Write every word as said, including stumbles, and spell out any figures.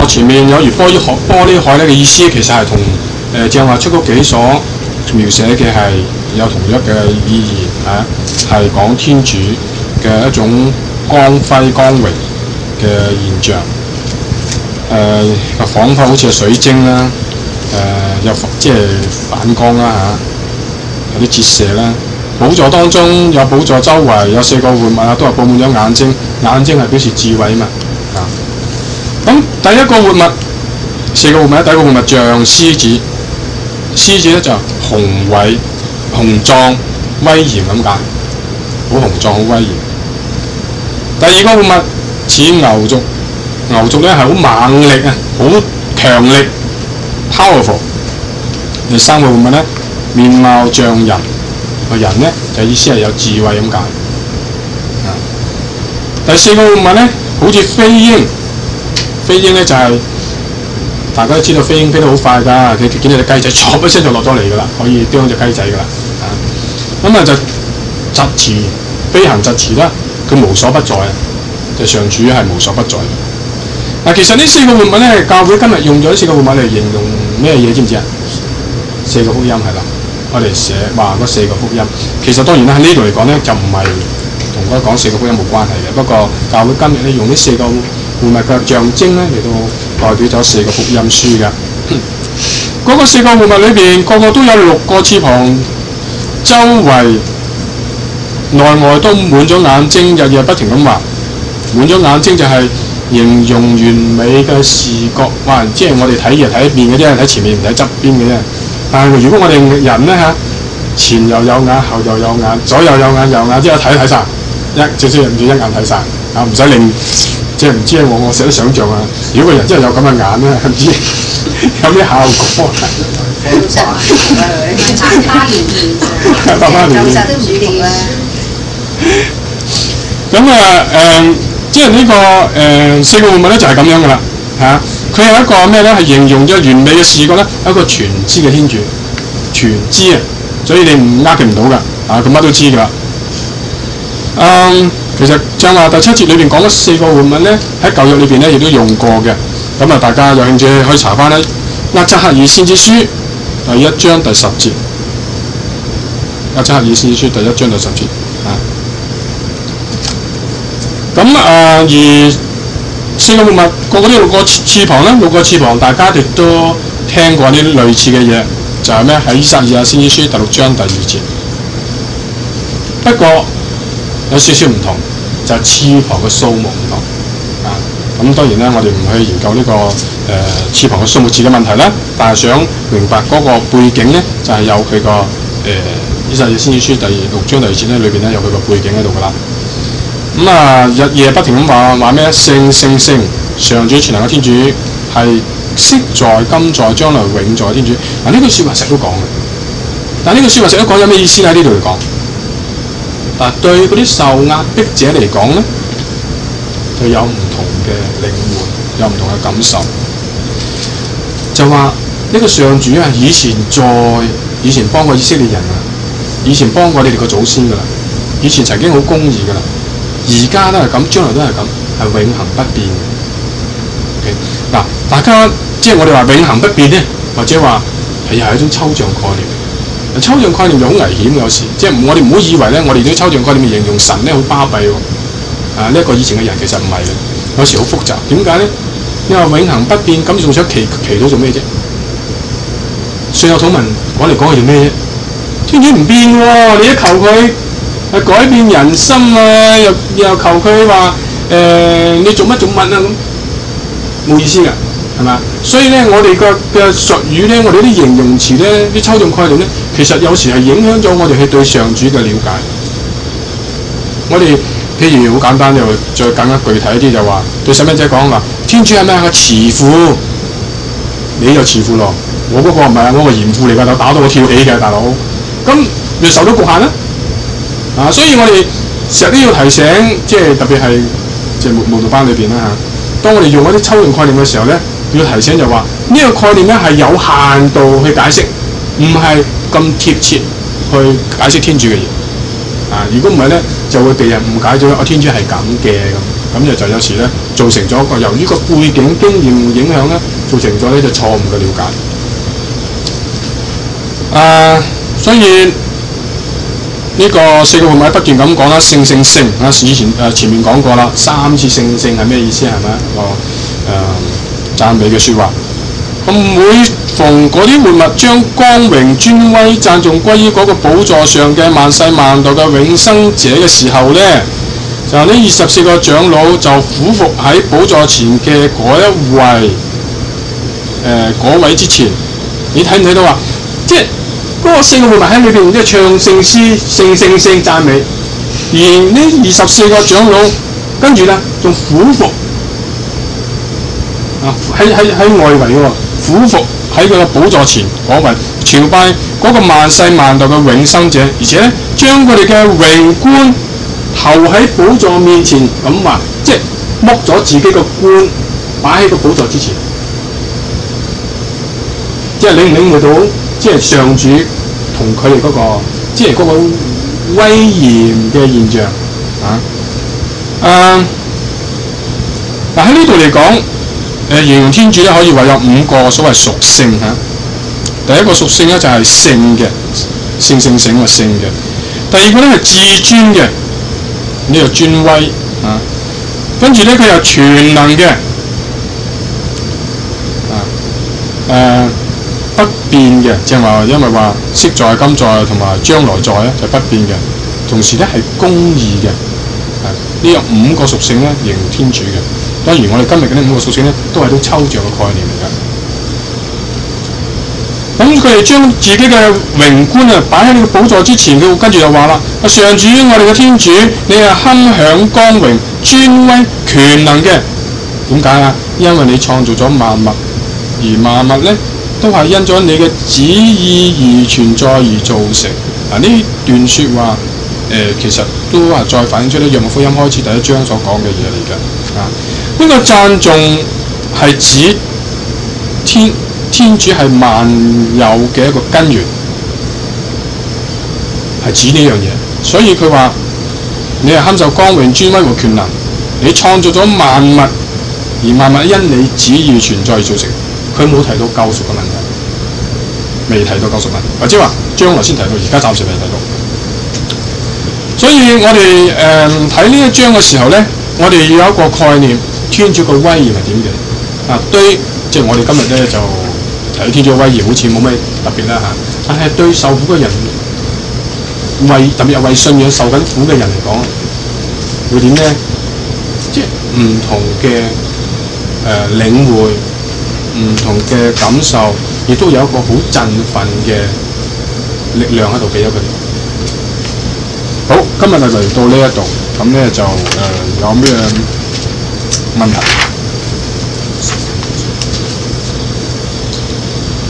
幕前面有如玻璃海，玻璃海咧嘅意思其實係同誒正話出谷記所描寫嘅係有同一嘅意義啊，係講天主嘅一種光輝光榮嘅現象。誒、呃，彷彿好似係水晶啦，誒、呃、有即係反光啦嚇、啊，有啲折射啦。寶座當中有寶座周圍有四個活物啊，都係佈滿咗眼睛，眼睛係表示智慧嘛啊。咁第一個活物，四個活物咧，第一個活物像獅子，獅子咧就雄偉、雄壯、威嚴咁解，好雄壯、好威嚴。第二個活物似牛族，牛族咧係好猛力啊，好強力 ，powerful。第三個活物咧，面貌像人。個人咧就意思係有智慧咁解。啊，第四個活物咧，好似飛鷹，飛鷹咧就係、是、大家都知道飛鷹飛得好快㗎，佢見到隻雞仔，唰一聲就落咗嚟㗎啦，可以啄隻雞仔㗎啦。啊，咁啊就疾馳飛行疾馳啦，佢無所不在啊，就上主係無所不在。嗱、啊，其實呢四個活物咧，教會今日用咗呢四個活物嚟形容咩嘢？知唔知啊？四個福音係啦。我哋寫話嗰四個福音，其實當然啦喺呢度嚟講咧，就唔係同我講四個福音冇關係嘅。不過教會今日咧用呢四個活物嘅象徵咧嚟到代表咗四個福音書嘅。嗰、那個四個活物裏邊，個個都有六個翅膀，周圍內外都滿咗眼睛，日夜不停咁畫。滿咗眼睛就係形容完美嘅視覺，哇！即係我哋睇嘢睇一邊嘅啫，睇前面唔睇側邊嘅啫。但係如果我哋人咧嚇，前又有眼，後又有眼，左右有眼，右眼即係睇睇晒，一少少唔止一眼睇晒，啊，唔使令即係唔知我我成日都想像啊！如果個人真係有咁嘅眼咧，唔知有咩效果？八八年嘅，八八年嘅。咁啊誒，即係呢、這個誒、呃、四個活物咧就係咁樣噶啦嚇。佢係一個咩咧？係形容咗完美嘅視覺咧，一個全知嘅天主，全知啊！所以你唔呃佢唔到㗎，啊佢乜都知㗎啦。嗯，其實正話第七節裏邊講咗四個活物咧，喺舊約裏邊咧亦都用過嘅。咁啊，大家有興趣可以查翻咧，厄則克耳先知書第一章第十節，厄則克耳先知書第一章第十節啊。咁啊、呃、而四個活物，個個都六個翅膀啦，六個翅膀，大家亦都聽過啲類似嘅嘢，就係咩？喺依撒意亞先知書第六章第二節。不過有少少唔同，就係、是、翅膀嘅數目唔同啊。咁當然啦，我哋唔去研究呢、這個誒、呃、翅膀嘅數目字嘅問題啦，但係想明白嗰個背景咧，就係、是、有佢個誒依撒意亞先知書第六章第二節咧，裏邊咧有佢個背景喺度㗎啦。咁、嗯、啊，日夜不停咁話話咩？聖聖聖，上主全能嘅天主係昔在、今在、將來永在嘅天主。嗱、啊，呢句説話成日都講嘅。但係呢句説話成日都講有咩意思喺呢度嚟講？但係對嗰啲受壓迫者嚟講咧，佢有唔同嘅領會，有唔同嘅感受。就話呢、這個上主啊，以前在以前幫過以色列人啊，以前幫過你哋個祖先㗎啦，以前曾經好公義㗎啦。而家都係咁，將來都係咁，係永恆不變嘅。嗱、okay? 大家即係我哋話永恆不變咧，或者話係又係一種抽象概念。抽象概念就好危險，有時即係我哋唔好以為咧，我哋啲抽象概念形容神咧好巴閉喎。啊，呢、這、一個以前嘅人其實唔係嘅，有時好複雜。點解咧？你話永恆不變，咁仲想祈祈禱做咩啫？信有土文講嚟講去做咩啫？天主唔變喎，你一求佢。係改變人心啊！又又求佢話誒，你做乜做乜啊咁，冇意思㗎，係嘛？所以咧，我哋個嘅術語咧，我哋啲形容詞咧，啲抽象概念咧，其實有時係影響咗我哋去對上主嘅了解。我哋譬如好簡單，又再更加具體一啲，就話對細蚊仔講話，天主係咩啊？個慈父，你就慈父咯。我嗰個唔係啊，我個嚴父嚟㗎，就打到我跳起嘅大佬。咁你受到局限啦。啊，所以我哋成日都要提醒，即係特別係即係慕道班裏邊啦嚇。當我哋用一啲抽象概念嘅時候咧，要提醒就話呢、這個概念咧係有限度去解釋，唔係咁貼切去解釋天主嘅嘢。啊， 啊！如果唔係咧，就會被人誤解咗，啊天主係咁嘅咁，咁就就有時咧造成咗一個由於個背景經驗影響咧，造成咗呢就錯誤嘅了解。啊，所以呢個四個活物不斷咁講啦，聖聖聖啊！以前誒、呃、前面講過啦，三次聖聖係咩意思係咪？個誒、呃、讚美嘅説話。咁每逢嗰啲活物將光榮尊威讚頌歸於嗰個寶座上嘅萬世萬代嘅永生者嘅時候咧，就呢二十四個長老就俯伏喺寶座前嘅嗰一位誒嗰、呃、位之前，你睇唔睇到啊？即係嗰、那個四個活物喺裏邊即係唱聖詩、聖聖聖讚美，而呢二十四個長老跟住咧仲俯伏啊喺喺喺外圍喎。俯伏喺佢嘅寶座前嗰位朝拜嗰個萬世萬代嘅永生者，而且咧將佢哋嘅榮冠投喺寶座面前，咁話即係剝咗自己個冠擺喺個寶座之前，即係領唔領會到？即係上主同佢哋嗰個即係嗰個威嚴嘅現象啊！誒嗱喺呢度嚟講。誒形容天主咧可以話有五個所謂屬性嚇。第一個屬性咧就係聖嘅，聖聖聖嘅聖嘅。第二個咧係至尊嘅，呢個尊威啊。跟住咧佢有全能嘅，啊誒、呃、不變嘅，即係話因為話昔在今在同埋將來在咧就不變嘅。同時咧係公義嘅，啊呢有五個屬性咧形容天主嘅。當然，我哋今日嘅呢五個屬性咧，都係都抽象嘅概念嚟㗎。咁佢哋將自己嘅榮冠啊擺喺呢個寶座之前，佢跟住就話啦：啊上主，我哋嘅天主，你係堪享光榮、尊威、權能嘅。點解啊？因為你創造咗萬物，而萬物咧都係因咗你嘅旨意而存在而造成。嗱、啊、呢段説話，誒、呃、其實都係再反映出咧《若望福音》開始第一章所講嘅嘢嚟㗎。啊！呢個讚頌係指天天主係萬有嘅一個根源，係指呢樣嘢。所以佢話：你係堪受光榮、尊威和權能，你創造咗萬物，而萬物因你旨意存在而造成。佢冇提到救贖嘅問題，未提到救贖問題，或者話將來先提到，而家暫時未提到。所以我哋誒睇呢一章嘅時候咧，我哋要有一個概念。天主嘅威嚴係點嘅？啊，對，即係我哋今日咧就睇天主嘅威嚴，好似冇咩特別啦嚇。但係對受苦嘅人，為特別係為信仰受緊苦嘅人嚟講，會點咧？即係唔同嘅誒、呃、領會，唔同嘅感受，亦都有一個好振奮嘅力量喺度俾咗佢哋。好，今日就嚟到呢一度，咁咧就誒、呃、有咩問題？